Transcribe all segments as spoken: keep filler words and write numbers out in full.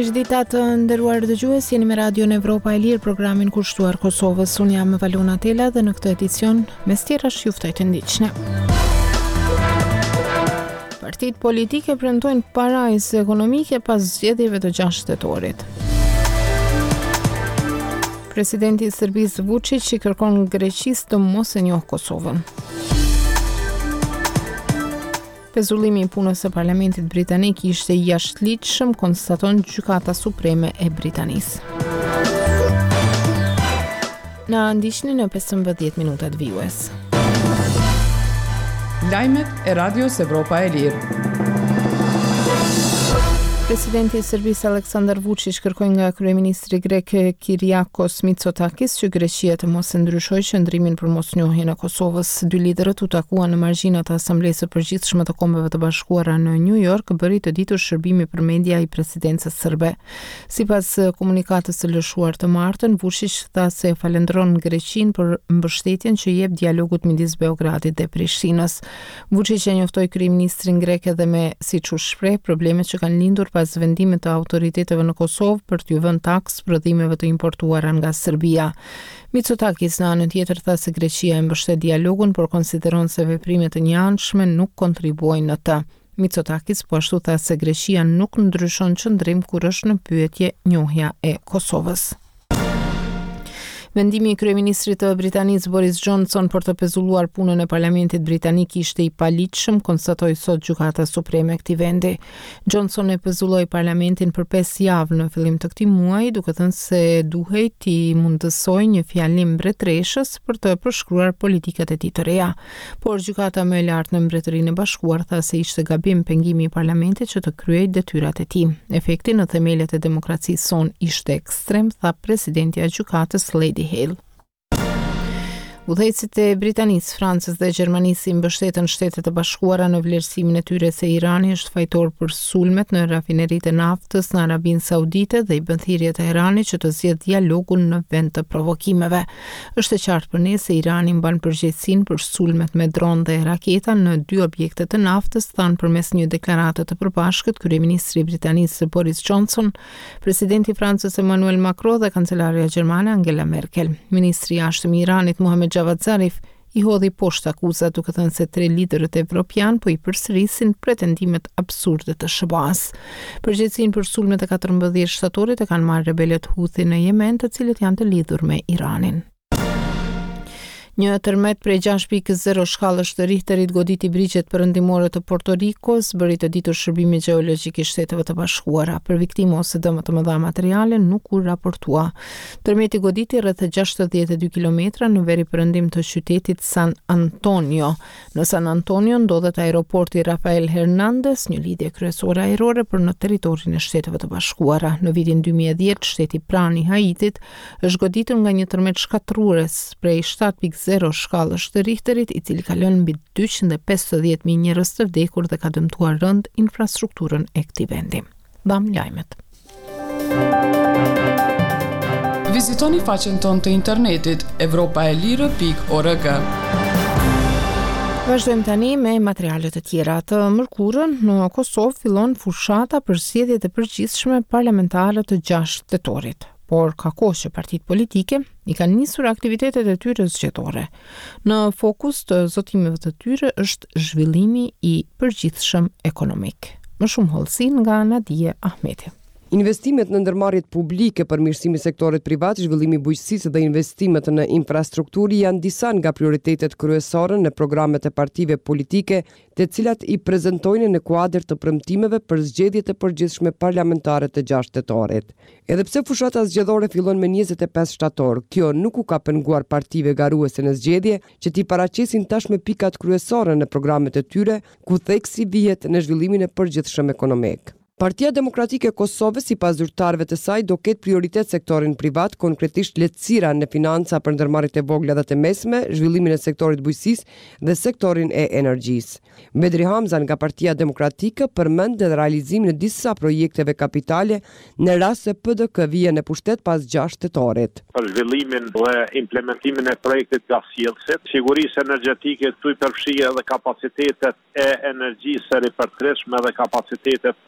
Mirëdita të nderuar dëgjues, jeni me Radion Evropa e Lirë, programin kushtuar Kosovës. Unë jam Valona Tela dhe në këtë edicion mes tjerash ju ftoj të ndiqni. Partitë politike premtojnë parajsë ekonomike pas zgjedhjeve të gjashtë tetorit. Presidenti i Serbisë Vučić i kërkon Greqisë të mos e njohë Kosovën. Pezullimi i punës së Parlamentit Britanik ishte i jashtëligjshëm, konstaton Gjykata Supreme e Britanisë. Na ndiqni në pesëmbëdhjetë minutat vijues. Lajmet e Radios Evropa e Lirë. Presidenti i Serbisë Aleksandar Vučić kërkoi nga kryeministri grek Kyriakos Mitsotakis që Greqia të mos e ndryshojë qëndrimin për mosnjohjen e Kosovës. Dy liderët u takuan në margjinat e Asamblesë së Përgjithshme të Kombeve të Bashkuara në New York, bëri të ditur shërbimi për media i presidencës serbe. Sipas komunikatës së lëshuar të martën, Vučić tha se falendron Greqinë për mbështetjen që jep dialogut midis Beogradit dhe Prishtinës. Vučić e njoftoi kryeministrin grek edhe me, siç u shpreh, problemet që kanë lindur pas vendimet të autoriteteve në Kosovë për t'ju vënë taks prodhimeve të importuara nga Serbia. Mitsotakis në anën tjetër tha se Greqia e mbështet dialogun, por konsideron se veprimet e njëanshme nuk kontribuojnë në të. Mitsotakis po ashtu tha se Greqia nuk ndryshon qëndrim kur është në pyetje njohja e Kosovës. Vendimi i kryeministrit të Britanisë Boris Johnson për të pezulluar punën e Parlamentit Britanik ishte i paligjshëm, konstatoi sot Gjykata Supreme e këtij vendi. Johnson e pezulloi Parlamentin për pesë javë në fillim të këtij muaji, duke thënë se duhej t'i mundësojë një fjalim mbretreshës për të përshkruar politikat e tij të reja. Por Gjykata më e lartë në Mbretërinë e Bashkuar tha se ishte gabim pengimi i Parlamentit që të kryej detyrat e tij. Efekti në themelet e demokracisë son ishte ekstrem, tha presidentja e Gjykatës Lady Hill. Udhëheqësit e Britanisë, Francës dhe Gjermanisë i mbështetën Shtetet e Bashkuara në vlerësimin e tyre se Irani është fajtor për sulmet në rafineritë e naftës në Arabinë Saudite dhe i bën thirrje Teheranit që të zgjedhë dialogun në vend të provokimeve. Është e qartë për ne se Irani mban përgjegjësinë për sulmet me dron dhe raketa në dy objekte të naftës, thanë përmes një deklarate të përbashkët kryeministri i Britanisë Boris Johnson, presidenti i Francës Emmanuel Macron dhe kancelarja gjermane Angela Merkel. Ministri i jashtëm i Iranit Mohammed Javad Zarif i hodhi poshtë akuzat, duke thënë se tre liderët evropian po i përsërisin pretendimet absurde të S B A-s. Përgjegjësinë për sulmet e katërmbëdhjetë shtatorit e kanë marrë rebelët Houthi në Yemen, të cilët janë të lidhur me Iranin. Një tërmet prej gjashtë pikë zero shkallës të Richterit goditi brigjet perëndimore të Porto Ricos, bëri të ditur shërbimi gjeologjik i Shteteve të Bashkuara. Për viktime ose dëmë të mëdha materiale nuk u raportua. Tërmeti goditi rreth gjashtëdhjetë e dy kilometra në veri perëndim të qytetit San Antonio. Në San Antonio ndodhet aeroporti Rafael Hernandez, një lidhje kryesore ajrore për në territorin e Shteteve të Bashkuara. Në vitin dy mijë e dhjetë, shteti pranë i Haitit është goditur nga një tërmet shkatrues prej shtatë pikë zero shkallës të Richterit, i cili ka lënë mbi dyqind e pesëdhjetë mijë njerëz të vdekur dhe ka dëmtuar rënd infrastrukturën e këtij vendi. Dam lajmet. Vizitoni faqen tonë të internetit evropa e lirë pikë org. Vazhdojmë tani me materialet e tjera. Të mërkurën në Kosovë fillon fushata për zgjedhjet e përgjithshme parlamentare të gjashtë tetorit. Por ka kohë që partitë politike i kanë nisur aktivitetet e tyre zgjedhore. Në fokus të zotimeve të tyre është zhvillimi i përgjithshëm ekonomik. Më shumë hollësi nga Nadia Ahmeti. Investimet në ndërmarrjet publike, përmirësimi i sektorit privat, zhvillimi i bujqësisë dhe investimet në infrastrukturë janë disa nga prioritetet kryesore në programet e partive politike, të cilat i prezantojnë në kuadër të premtimeve për zgjedhjet e përgjithshme parlamentare të gjashtë tetorit. Edhe pse fushata zgjedhore fillon me njëzet e pesë shtator, kjo nuk u ka penguar partive garuese në zgjedhje që t'i paraqesin tashmë pikat kryesore në programet e tyre, ku theksi vihet në zhvillimin e përgjithshëm ekonomik. Partia Demokratike e Kosovës, sipas zyrtarëve të saj, do ketë prioritet sektorin privat, konkretisht lehtësira në financa për ndërmarrjet e vogla dhe të mesme, zhvillimin e sektorit bujqësisë dhe sektorin e energjisë. Bedri Hamza nga Partia Demokratike përmend edhe realizimin e disa projekteve kapitale në rast se P D K vjen në pushtet pas gjashtë tetorit. Për zhvillimin dhe implementimin e projektit gasjellësit, sigurisë energjetike tu i përfshijë edhe kapacitetet e energjisë së ripërtërshme dhe kapacitetet që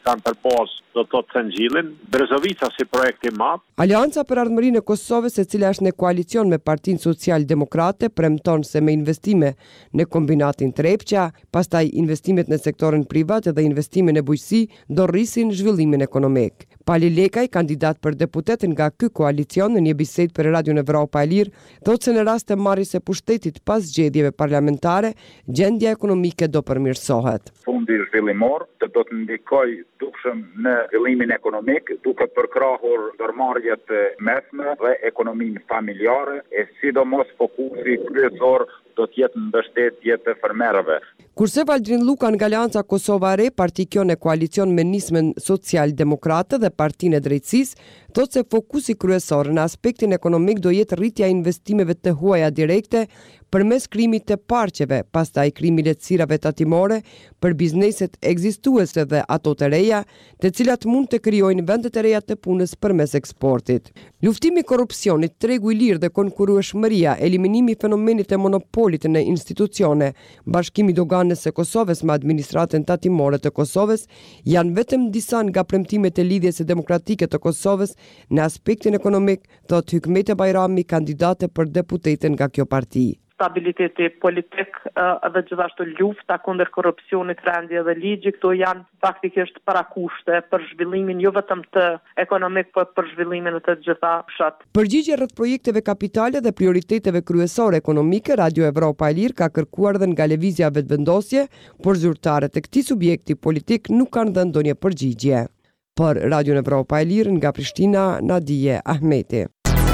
kanë për bazë do të thotë Xhenxhillin, Brezovica si projekt i madh. Alianca për Ardhmërinë e Kosovës, e cila është në koalicion me Partinë Social-Demokrate, premton se me investime në kombinatin Trepqa, pastaj investimet në sektorin privat dhe investime në bujqësi do rrisin zhvillimin ekonomik. Pali Lekaj, kandidat për deputet nga ky koalicion, në një bisedë për Radio Evropa e Lirë, thotë se në rast të marrjes së pushtetit pas zgjedhjeve parlamentare, gjendja ekonomike do përmirësohet. Fondi zhvillimor të do të ndikoj dukshëm në zhvillimin ekonomik, duke përkrahur ndërmarrjet mesme dhe ekonominë familjare, e sidomos fokusi kryesor do të jetë mbështetje të fermerëve. Kurse Valdrin Luka nga Alianca Kosova e Re, parti kjo në koalicion me nismën Social-Demokrate dhe Partinë e Drejtësisë, thotë se fokusi kryesor në aspektin ekonomik do jetë rritja e investimeve të huaja direkte përmes krijimit të parqeve, pastaj krimi lehtësirave tatimore për bizneset ekzistuese dhe ato të reja, të cilat mund të krijojnë vende të reja të punës përmes eksportit. Luftimi i korrupsionit, tregu i lirë dhe konkurrueshmëria, eliminimi i fenomenit të monopolit në institucione, bashkimi i doganës së Kosovës me administratën tatimore të Kosovës janë vetëm disa nga premtimet e lidhjes së demokratike të Kosovës në aspektin ekonomik, thot Hykmete Bajrami, kandidate për deputeten nga kjo parti. Stabiliteti politik dhe gjithashtu lufta kundër korrupsionit, rendje dhe ligji, këto janë faktikisht parakushte për zhvillimin jo vetëm të ekonomik, por për zhvillimin e të gjitha fshat. Përgjigje rreth projekteve kapitale dhe prioriteteve kryesore ekonomike, Radio Evropa e Lirë ka kërkuar dhe nga lëvizja vetëvendosje, por zyrtarët e këtij subjekti politik nuk kanë dhënë ndonjë përgjigje. Për Radio Evropa e Lirë nga Prishtina, Nadije Ahmeti.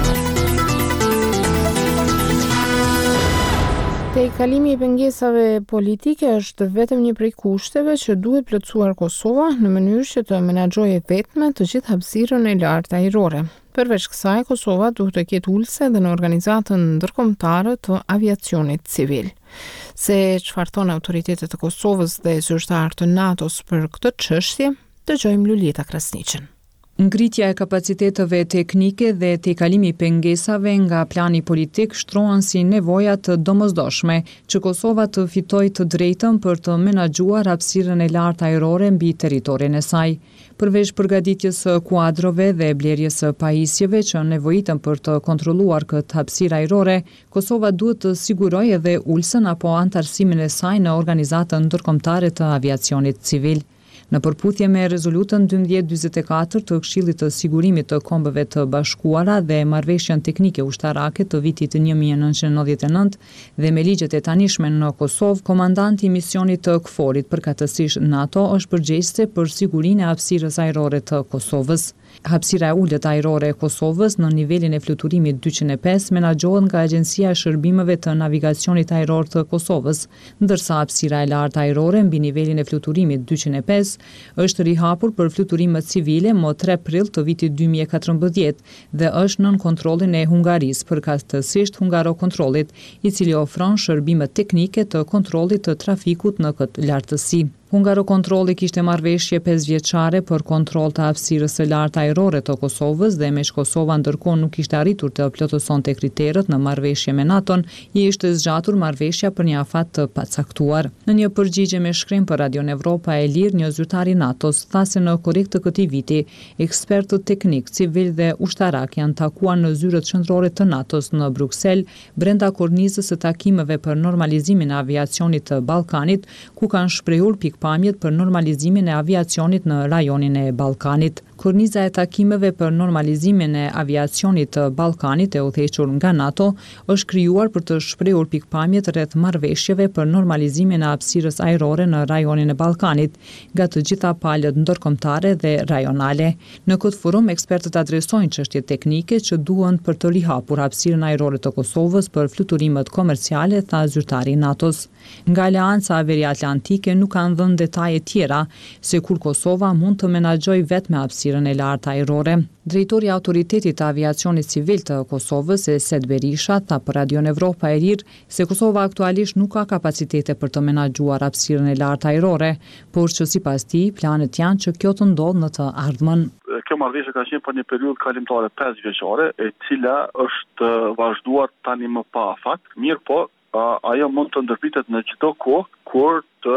Te kalimi i pengesave politike është vetëm një prej kushteve që duhet plotësuar Kosova në mënyrë që të menaxhojë vetëm të gjithë hapësirën e lartë ajrore. Përveç kësaj, Kosova duhet të ketë ulse edhe në organizatën ndërkombëtare të aviacionit civil. Se çfarë thonë autoritetet e Kosovës dhe zyrtarët të NATO-s për këtë çështje, dëgjojmë Lulieta Krasniqën. Ngritja e kapaciteteve teknike dhe tejkalimi i pengesave nga plani politik shtrohen si nevoja të domosdoshme që Kosova të fitojë të drejtën për të menaxhuar hapësirën e lartë ajrore mbi territorin e saj. Përveç përgatitjes së kuadrove dhe blerjes së pajisjeve që nevojiten për të kontrolluar këtë hapësirë ajrore, Kosova duhet të sigurojë edhe ulsen apo antarësimin e saj në organizatën ndërkombëtare të aviacionit civil. Në përputhje me rezolutën dymbëdhjetë dymbëdhjetë e katër të Këshillit të Sigurimit të Kombeve të Bashkuara dhe marrëveshjen teknike ushtarake të vitit një mijë e nëntëqind e nëntëdhjetë e nëntë dhe me ligjet e tanishme në Kosovë, komandanti i misionit të K F O R-it përkatësisht NATO është përgjegjëse për sigurinë e hapësirës ajrore të Kosovës. Hapësira e ulët ajrore e Kosovës në nivelin e fluturimit dyqin e pesë menaxhohet nga Agjencia e Shërbimeve të Navigacionit Ajror të Kosovës, ndërsa hapësira e lartë ajrore mbi nivelin e fluturimit dyqin e pesë është rihapur për fluturimet civile më tre prill të vitit dy mijë e katërmbëdhjetë dhe është nën kontrollin e Hungarisë, përkatësisht Hungarokontrollit, i cili ofron shërbime teknike të kontrollit të trafikut në këtë lartësi. Hungarokontrolli kishte marrëveshje pesëvjeçare për kontroll të hapësirës së lartë ajrore të Kosovës dhe me që Kosova ndërkohë nuk kishte arritur të plotësonte kriteret në marrëveshje me NATO-n, i ishte zgjatur marrëveshja për një afat të pacaktuar. Në një përgjigje me shkrim për Radio Evropa e Lirë, një zyrtar i NATO-s tha se në korrik të këtij viti, ekspertët teknik, civil dhe ushtarak janë takuar në zyrët qendrore të NATO-s në Bruksel, brenda kornizës së takimeve për normalizimin e aviacionit të Ballkanit, ku kanë shprehur pikpamjet për normalizimin e aviacionit në rajonin e Ballkanit. Korniza e takimeve për normalizimin e aviacionit të Ballkanit e udhëhequr nga NATO është krijuar për të shprehur pikpamjet rreth marrëveshjeve për normalizimin e hapësirës ajrore në rajonin e Ballkanit, nga të gjitha palët ndërkombëtare dhe rajonale. Në këtë forum, ekspertët adresojnë çështje teknike që duhen për të rihapur hapësirën ajrore të Kosovës për fluturimet komerciale, tha zyrtari i NATO-s. Nga Aleanca Averi-Atlantike nuk kanë dhënë detaje tjera se kur Kosova mund të menaxhojë vetëm hapësirën e lartë ajrore. Drejtori i Autoritetit të Aviacionit Civil të Kosovës, Esed Berisha, tha për Radio Evropa e Lirë se Kosova aktualisht nuk ka kapacitete për të menaxhuar hapësirën e lartë ajrore, por që sipas tij planet janë që kjo të ndodhë në të ardhmen. Kjo marrëveshje ka qenë për një periudhë kalimtare pesë vjeçare, e cila është vazhduar tani më pa afat. Mirë po, ajo mund të ndërpritet në çdo kohë kur të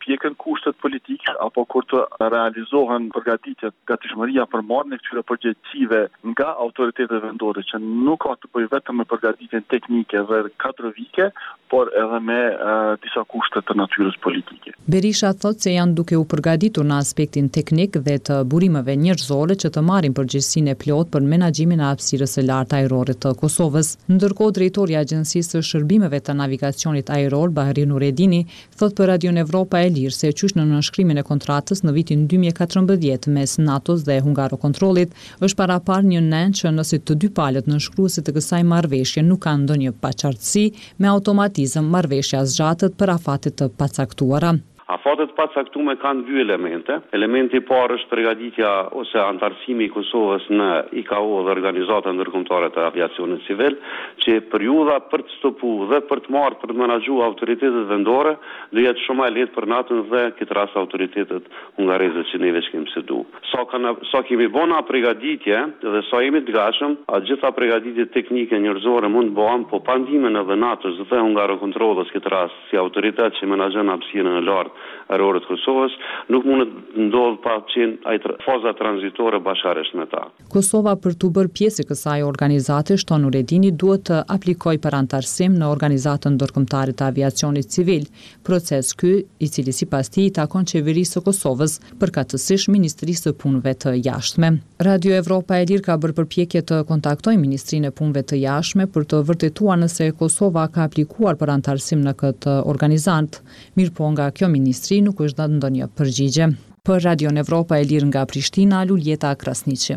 përpjekën kushtet politike apo kur të realizohen përgatitjet, gatishmëria për marrjen e këtyre përgjegjësive nga autoritetet vendore që nuk ka të bëjë vetëm me përgatitjen teknike dhe kadrovike, por edhe me uh, disa kushte të natyrës politike. Berisha thotë se janë duke u përgatitur në aspektin teknik dhe të burimeve njerëzore që të marrin përgjegjësinë e plot për menaxhimin e hapësirës së lartë ajrore të Kosovës. Ndërkohë drejtori i Agjencisë së Shërbimeve të Navigacionit Ajror, Bahri Nuredini, thotë për Radio Evropa e Lirë se qysh në nënshkrimin e kontratës në vitin dy mijë e katërmbëdhjetë mes NATO-s dhe Hungarokontrollit është parapar një nen që nëse të dy palët nënshkruese të kësaj marrëveshje nuk kanë ndonjë paqartësi, me automatizëm marrëveshja zgjatet për afate të pacaktuara. Afatet pacaktuara kanë dy elemente. Elementi i parë është përgatitja ose antarësimi i Kosovës në I K A O dhe Organizata Ndërkombëtare të Aviacionit Civil, që periudha për të stopuar dhe për të marrë për të menaxhuar autoritetet vendore do jetë shumë e lehtë për natën dhe këtë rast autoritetet hungareze që neve kemi së du. Sa kanë sa kemi bëna përgatitje dhe sa jemi të gatshëm, atë gjitha përgatitjet teknike njerëzore mund të bëhen, po pa ndihmën edhe NATO-s dhe Hungarokontrollës këtë rast si autoritet që menaxhon hapësirën e lartë ajrore të Kosovës, nuk mund të ndodhë pa qenë faza tranzitore bashkërisht me ta. Kosova për të bërë pjesë e kësaj organizate, shton Nuredini, duhet të aplikojë për antarësim në Organizatën Ndërkombëtare të Aviacionit Civil, proces ky i cili sipas tij i takon qeverisë së Kosovës, përkatësisht Ministrisë së Punëve të Jashtme. Radio Evropa e Lirë ka bërë përpjekje të kontaktojë Ministrinë e Punëve të Jashtme për të vërtetuar nëse Kosova ka aplikuar për antarësim në këtë organizant, mirëpo nga kjo ministri nuk është dhënë ndonjë përgjigje. Për Radio Evropa e Lirë nga Prishtina, Luljeta Krasniqi.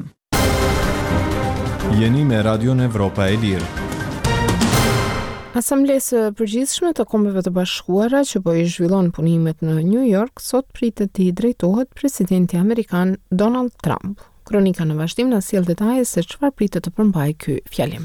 Jeni me Radio Evropa e Lirë. Asamblesë e Përgjithshme të Kombeve të Bashkuara që po i zhvillon punimet në New York sot pritet të i drejtohet presidenti amerikan Donald Trump. Kronika në vazhdim na sjell detaje se çfarë pritet të përmbajë ky fjalim.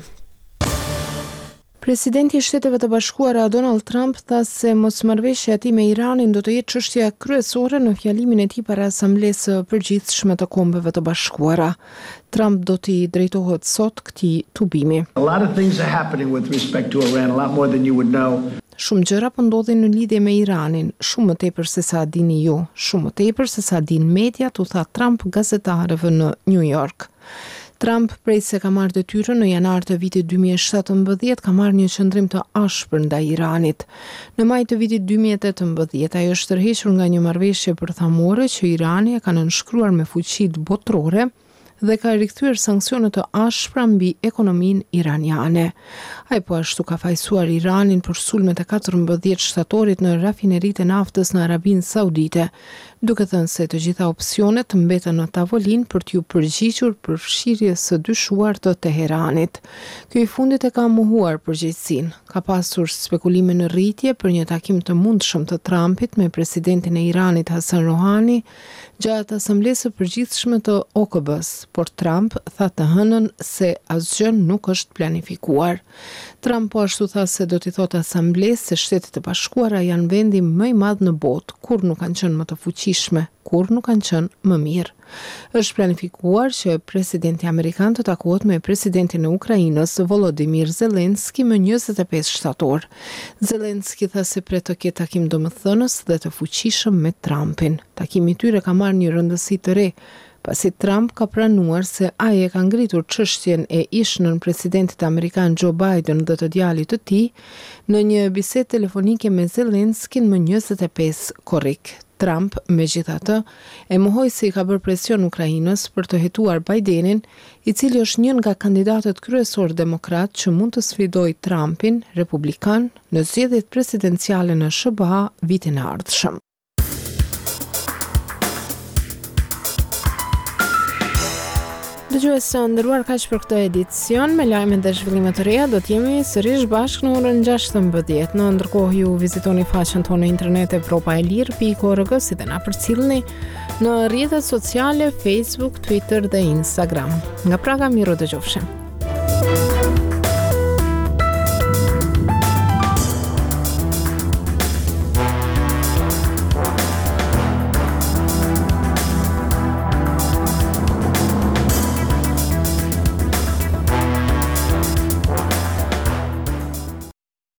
Presidenti i Shteteve të Bashkuara Donald Trump tha se mosmarrëveshja e tij me Iranin do të jetë çështja kryesore në fjalimin e tij para Asamblesë së Përgjithshme të Kombeve të Bashkuara. Trump do t'i drejtohet sot këtij tubimi. A lot of things are happening with respect to Iran, a lot more than you would know. Shumë gjëra po ndodhin në lidhje me Iranin, shumë më tepër se sa dini ju, shumë më tepër se sa din mediat, u tha Trump gazetarëve në New York. Trump prej se ka marrë detyrën në janar të vitit dy mijë e shtatëmbëdhjetë ka marrë një qëndrim të ashpër ndaj Iranit. Në maj të vitit dy mijë e tetëmbëdhjetë ajo është tërhequr nga një marrëveshje përthamore që Irani e ka nënshkruar me fuqitë botërore dhe ka rikthyer sankcione të ashpra mbi ekonominë iraniane. Ai po ashtu ka fajsuar Iranin për sulmet e katërmbëdhjetë shtatorit në rafineritë e naftës në Arabinë Saudite, duke thënë se të gjitha opsionet mbeten në tavolinë për t'ju përgjigjur përfshirjes së dyshuar të Teheranit. Ky i fundit e ka mohuar përgjegjësinë. Ka pasur spekulime në rritje për një takim të mundshëm të Trumpit me presidentin e Iranit Hasan Rohani gjatë Asamblesë së Përgjithshme të O K B-s, por Trump tha të hënën se asgjë nuk është planifikuar. Trump po ashtu tha se do t'i thotë Asamblesë se Shtetet e Bashkuara janë vendi më i madh në botë, kur nuk kanë qenë më të fuqishme, kur nuk kanë qenë më mirë. Është planifikuar që presidenti amerikan të takohet me presidentin e Ukrainës Volodymyr Zelensky më njëzet e pesë shtator. Zelensky tha se pret të ketë takim domethënës dhe të fuqishëm me Trumpin. Takimi i tyre ka marrë një rëndësi të re, pasi Trump ka pranuar se ai e ka ngritur çështjen e ishnën presidentit amerikan Joe Biden dhe të djalit të tij në një bisedë telefonike me Zelenskyn më njëzet e pesë korrik. Trump, megjithatë, e mohoi se i ka bërë presion Ukrainës për të hetuar Bidenin, i cili është një nga kandidatët kryesor demokrat që mund të sfidojë Trumpin, republikan, në zgjedhjet presidenciale në S B A vitin e ardhshëm. Dëgjues të nderuar, kaq për këtë edicion. Me lajmet dhe zhvillimet të reja do të jemi sërish bashkë në orën gjashtëmbëdhjetë. Në ndërkohë ju vizitoni faqen tonë në internet evropa e lirë pikë org si dhe na përcjellni në rrjetet sociale Facebook, Twitter dhe Instagram. Nga Praga, miru dëgjofshim.